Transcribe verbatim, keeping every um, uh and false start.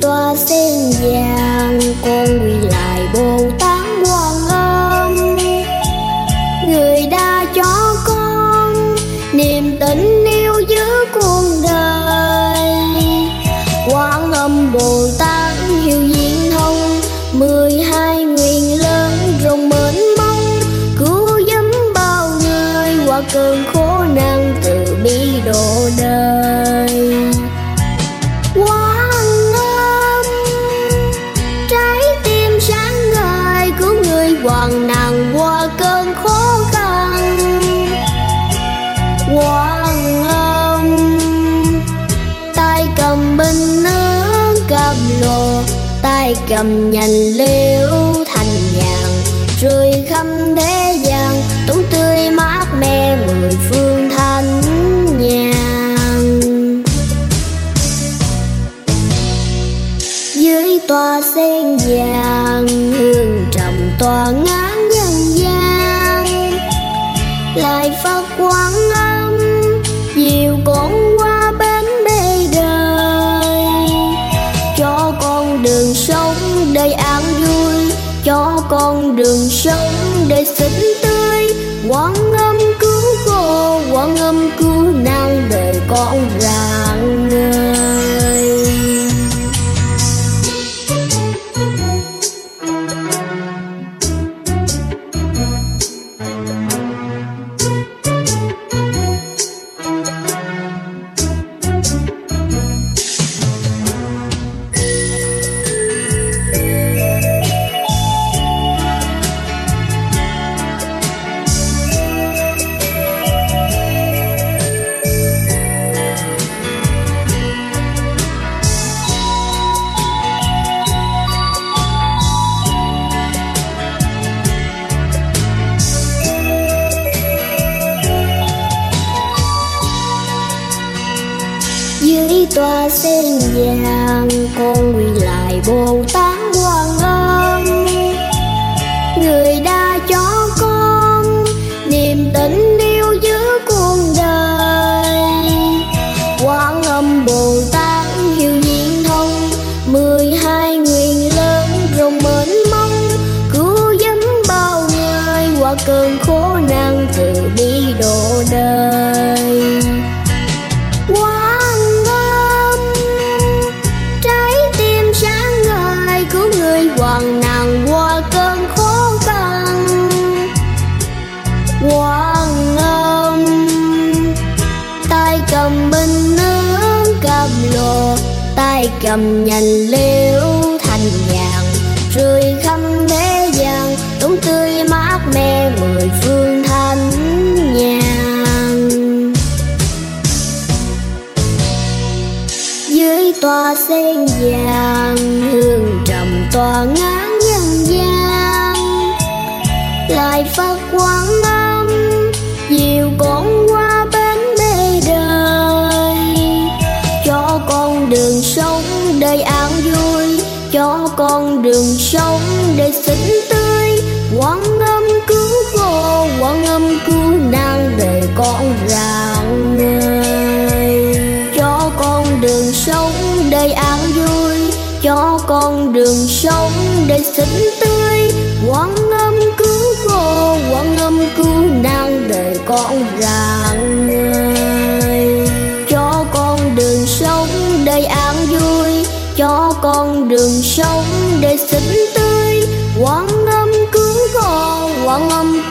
tòa sen vàng, con quy lại Bồ Tát Quan Âm. Người đã cho con niềm tình yêu giữa cuộc đời. Quan Âm Bồ Tát hiếu diễn thông, mười hai nguyện lớn rộng mênh mông, cứu giúp bao người qua cơn khổ nạn, từ bi độ đời. Quan Âm trái tim sáng ngời, cứu người hoạn nạn qua cơn khó khăn. Quan Âm tay cầm bình nước cầm lồ, tay cầm nhành liễu thành vàng, rơi khắp thế gian tốn tươi mát mẻ mười phương thanh nhàn. Dưới tòa sen vàng hương trầm tỏa ngát nhân gian, lại Phật Quan Âm dìu con qua bến bề đời. Cho con đường sống đời an vui, cho con đường sống đời xinh tươi. Quan Âm cứu khổ, Quan Âm cứu nạn, đời con rạng ngời. Dưới tòa sen vàng, con quy lại Bồ Tát Quan Âm. Người đã cho con niềm tình yêu giữa cuộc đời. Quan Âm Bồ Tát hiếu diễn thông, mười hai nguyện lớn rộng mênh mông, cứu giúp bao người qua cơn khổ nạn, từ bi độ đời. Hoạn nạn qua cơn khó khăn. Quan Âm tay cầm bình nước cầm lồ, tay cầm nhành liễu thành vàng, rơi khắp thế gian tốn tươi mát mẻ mười phương thanh nhàn. Dưới tòa sen vàng hương trầm tỏa ngát nhân gian, lại Phật Quan Âm dìu con qua bến bề đời. Cho con đường sống đời an vui, cho con đường sống đời xinh tươi. Quan Âm cứu khổ, Quan Âm cứu nạn, đời con rạng ngời. Cho con đường sống đời an vui, cho con đường sống đời xinh tươi. Quan Âm cứu khổ, Quan Âm cứu nạn, đời con rạng ngời. Cho con đường sống đời an vui, cho con đường sống đời xinh tươi. Quan Âm cứu khổ, Quan Âm